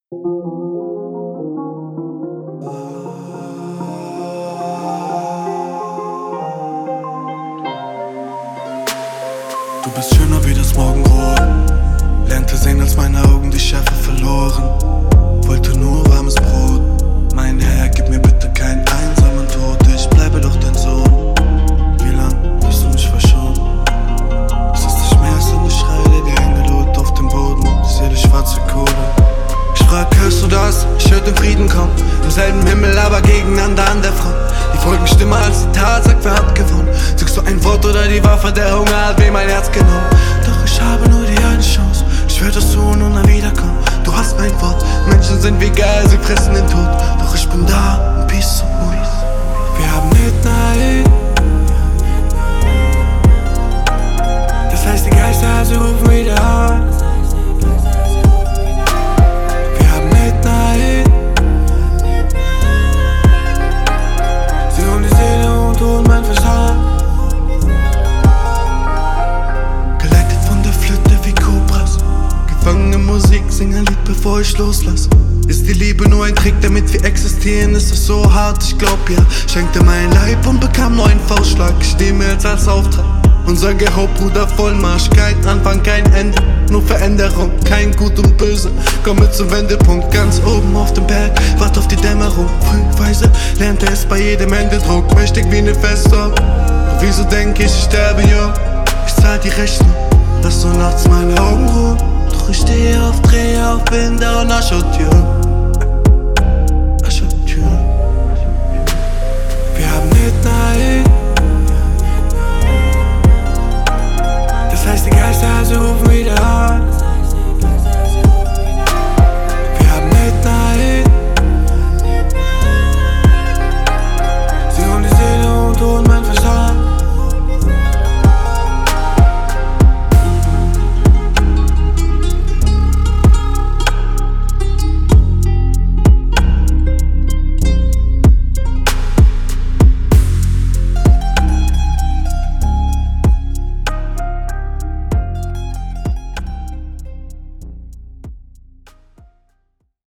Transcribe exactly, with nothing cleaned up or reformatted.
Du bist schöner wie das Morgenrot, lernte sehen, als meine Augen die Schärfe verloren. Wollte nur warmes Brot, mein Herr, gib mir bitte keinen einsamen Tod. Ich bleibe doch dein Sohn, wie lang wirst du mich verschonen? Es ist der Schmerz und ich schreie die Engelot auf dem Boden, ich seh die schwarze Kohle. Ich frag, hörst du das? Ich hör den Frieden kommen, im selben Himmel, aber gegeneinander an der Front. Die Folgen stimmer als die Tat, sagt, wer hat gewonnen? Zückst du ein Wort oder die Waffe, der Hunger hat weh mein Herz genommen. Doch ich habe nur die eine Chance, ich schwör, dass du nun mal wiederkommst. Du hast mein Wort, Menschen sind wie geil, sie fressen den Tod. Doch ich bin da, und Peace und Mood. Wir haben Midnight, das heißt die Geister, sie rufen wieder an. Wir haben Midnight, sie holen die Seele und holen mein Verstand. Geleitet von der Flöte wie Kobras, gefangene Musik, sing ein Lied, bevor ich loslasse. Ist die Liebe nur ein Trick, damit wir existieren? Ist es so hart? Ich glaub ja. Schenkte meinen Leib und bekam nur einen Faustschlag. Ich nehme jetzt als Auftrag unser Hauptbruder Vollmarsch. Kein Anfang, kein Ende, nur Veränderung. Kein Gut und Böse, komme zum Wendepunkt. Ganz oben auf dem Berg, wart auf die Dämmerung. Frühweise lernte es bei jedem Händedruck. Mächtig wie ne Festung, doch wieso denk ich, ich sterbe jung? Ich zahl die Rechnung, lass so nachts meine Augen ruhen. Doch ich stehe auf, drehe auf, bin da und Aschotür. Wir haben Midnight, das heißt die Geister, sie rufen wieder an.